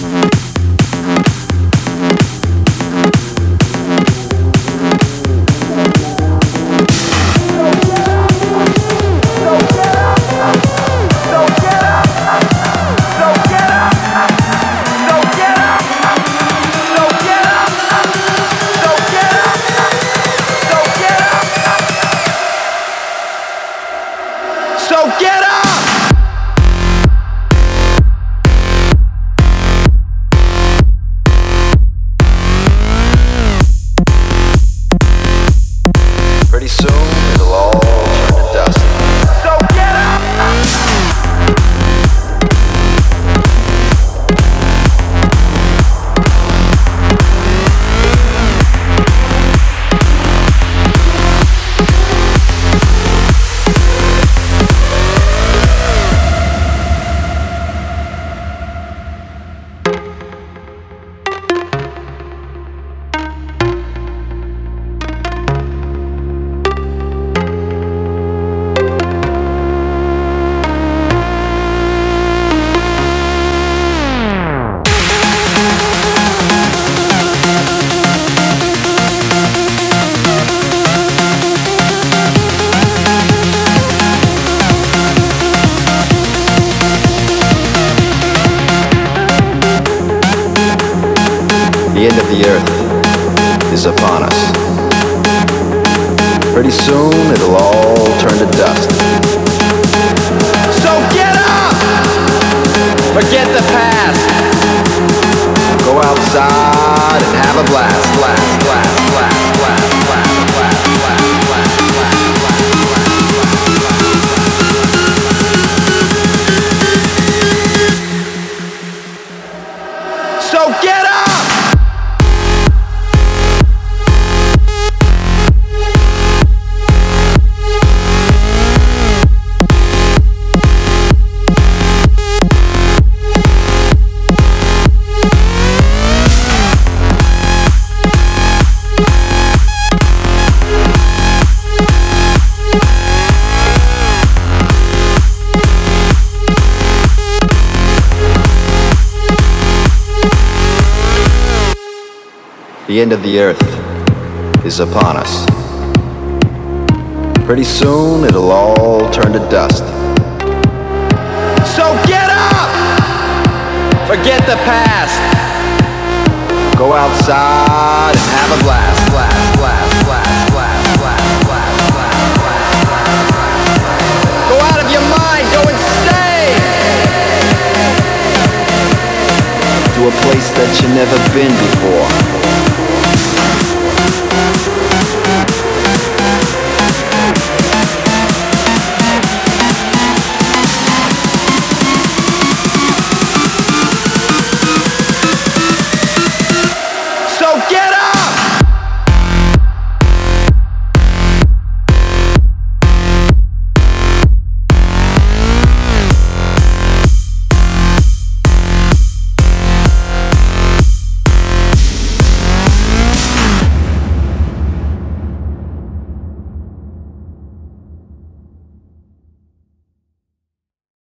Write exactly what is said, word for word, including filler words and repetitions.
The end of the earth is upon us. Pretty soon it'll all turn to dust. So get up! Forget the past. Go outside and have a blast, blast, blast, blast, blast, blast, blast, blast, blast, blast. So get up! The end of the earth is upon us. Pretty soon it'll all turn to dust. So get up! Forget the past. Go outside and have a blast, blast, blast, blast, blast, blast, blast, blast, blast, blast. Go out of your mind, go insane! To a place that you've never been before.